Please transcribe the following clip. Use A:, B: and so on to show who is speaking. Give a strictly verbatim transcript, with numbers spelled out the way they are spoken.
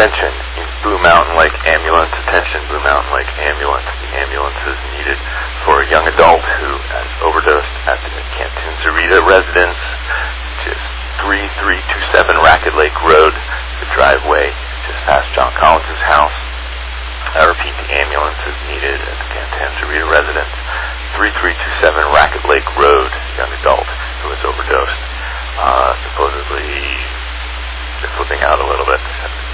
A: Attention, Blue Mountain Lake Ambulance. Attention, Blue Mountain Lake Ambulance. The ambulance is needed for a young adult who has overdosed at the Canton Zarita residence, which is three three two seven Racket Lake Road, the driveway just past John Collins' house. I repeat, the ambulance is needed at the Canton Zarita residence, three three two seven Racket Lake Road, young adult who has overdosed. Uh, supposedly, they're flipping out a little bit.